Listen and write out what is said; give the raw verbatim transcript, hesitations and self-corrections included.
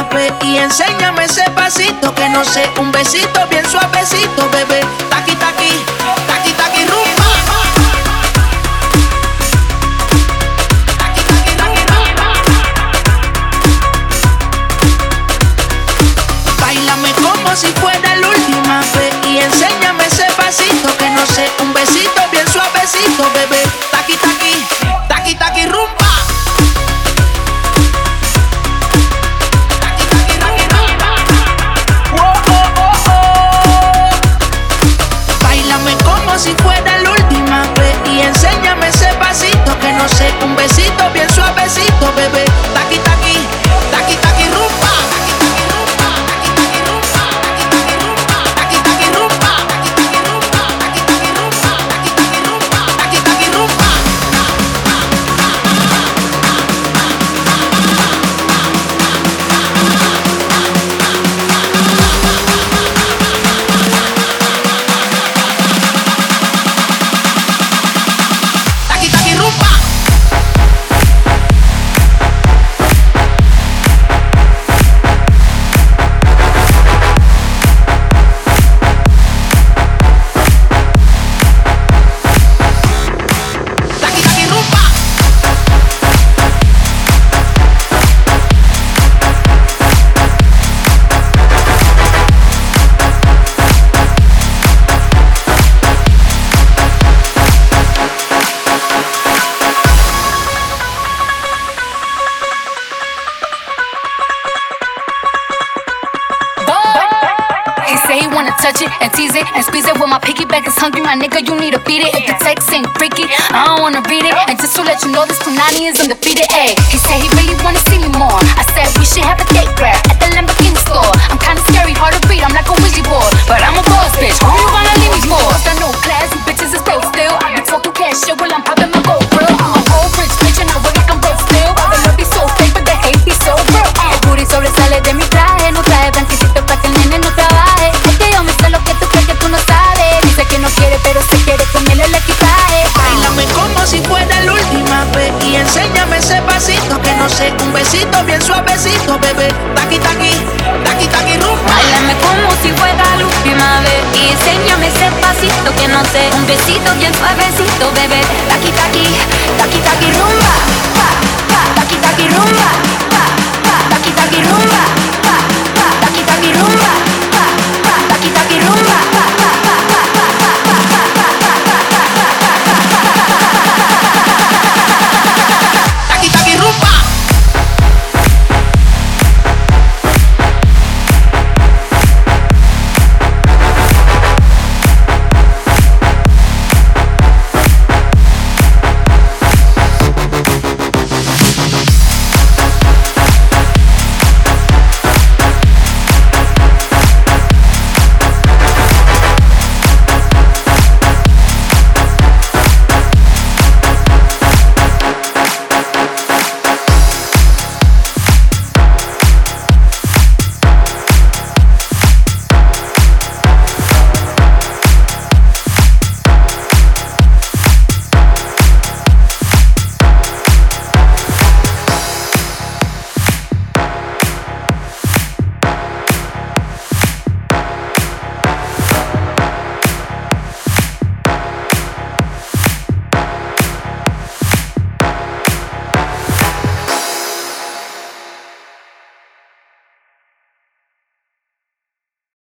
ve, y enséñame ese pasito que no sé, un besito bien suavecito, bebé. Taqui, taqui, taqui, taqui, rumba. Taqui, taqui, taqui, rumba. Báilame como si fuera la última vez y enséñame ese pasito que no sé, un besito bien suavecito, bebé. Taqui, taqui, taqui, taqui, rumba. Si fuera la última vez y enséñame ese pasito que no sé, un besito bien suavecito, bebé. Taqui, taqui, taqui, taqui, rumba. Taqui, taqui, rumba. Taqui, taqui, rumba. Taqui, taqui, rumba. Taqui, taqui, rumba. Taqui, taqui, rumba. Taqui, taqui, rumba. Touch it and tease it and squeeze it. When my piggyback is hungry, my nigga, you need to beat it. If the text ain't freaky, I don't wanna read it. And just to let you know, this Punani is undefeated. Ayy, he said he really wanna see me more. I said we should have a date grab at the Lamborghini store. I'm kinda scary, hard to read, I'm like a Ouija board, but I'm a boss bitch. Who you wanna leave me for? Got no class, you bitches is broke still. I be talking cash shit while I'm popping my gold grill. I'm a whole rich bitch and I work like I'm broke still. The love be so fake, but the hate be so real. El booty sobresale de mi traje, no traje blanquecito pa' que el nene no trabaje. Es que yo me sé lo que tú crees que tú no sabes. Dice que no quiere, pero se quiere comerle el equipaje. Báilame como si fuera la última vez y enséñame ese pasito que no sé, un besito bien suavecito, bebé. Taqui, taqui, taqui, taqui, rumba. Báilame como si fuera la última vez y enséñame ese pasito que no sé, un besito bien suavecito, bebé. Taqui, taqui, taqui, taqui, rumba. Pa, pa, taqui, taqui, rumba. Pa, pa, taqui, taqui, rumba. Pa, pa, taqui, taqui, rumba.